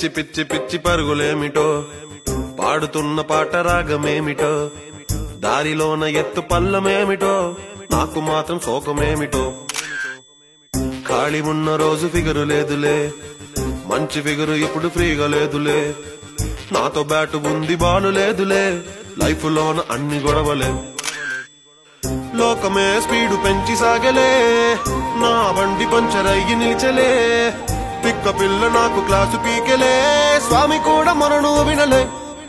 పిచ్చి పిచ్చి పిచ్చి పరుగులేమిటో పాడుతున్న పాట రాగమేమిటో దారిలోన ఎత్తు పల్లమేమిటో నాకు మాత్రం శోకమేమిటో ఖాళీ ఉన్న రోజు ఫిగరు లేదులే మంచి ఫిగరు ఇప్పుడు ఫ్రీగా లేదులే నాతో బ్యాటు ఉంది బాలు లేదులే లైఫ్ లోన అన్ని గొడవలే లోకమే స్పీడు పెంచి సాగలే నా బండి పంచర్ అయ్యి నిలిచలే పిక్క పిల్ల నాకు క్లాసు పీకెలే స్వామి కూడా మరణు వినలే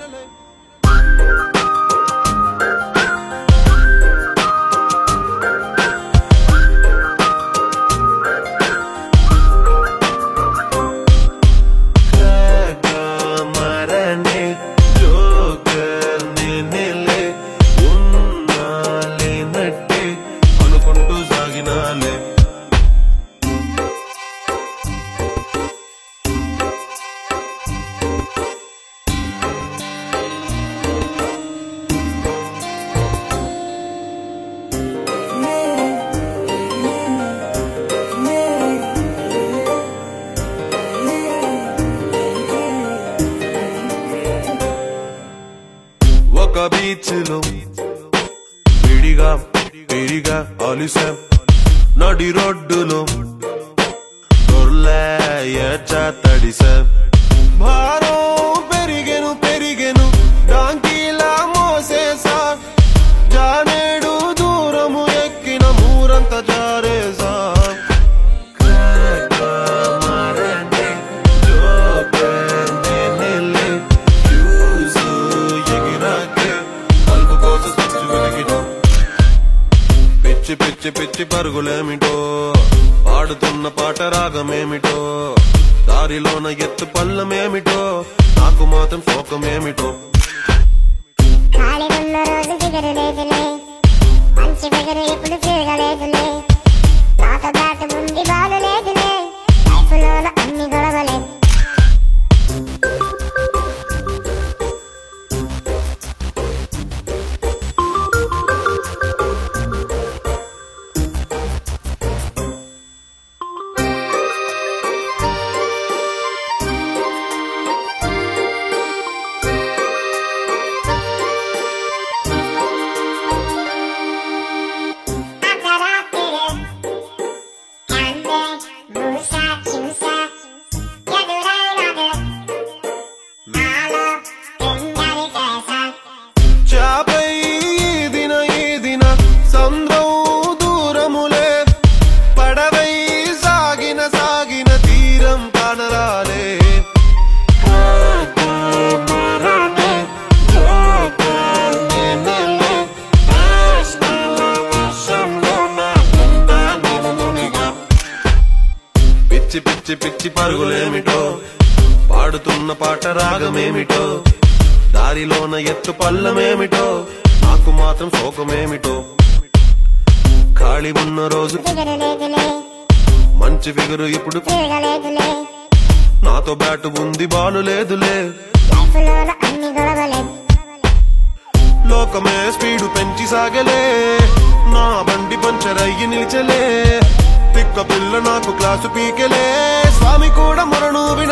ఒక బీచ్ లో విడిగా విడిగా అలిసాం నడి రోడ్డులో తడిసాం భారం పెరిగెను పెరిగెను డాంకీలా మోసేసా జానేడు దూరము ఎక్కిన మూరంత జారేసా పిచ్చి పిచ్చి పిచ్చి పరుగులేమిటో పాడుతున్న పాట రాగమేమిటో దారిలోన ఎత్తు పల్లమేమిటో నాకు మాత్రం శోకమేమిటో ఖాళీ ఉన్న రోజు ఫిగరు లేదులే మంచి ఫిగరు ఎప్పుడు తిరగలేదులే నాతో బ్యాటు ఉంది బాలు లేదులే లైఫ్ లోన అన్ని గొడవలే పిచ్చి పిచ్చి పిచ్చి పరుగులేమిటో పాడుతున్న పాట రాగమేమిటో దారిలోన ఎత్తు పల్లమేమిటో నాకు మాత్రం శోకమేమిటో ఖాళీ ఉన్న రోజు మంచి ఫిగరు ఇప్పుడు నాతో బ్యాటు ఉంది బాలు లేదులే లోకమే స్పీడు పెంచి సాగలే నా బండి పంచర్ అయ్యి నిలిచలే పిక్క పిల్ల నాకు క్లాసు పీకెలే స్వామి కూడా మరణు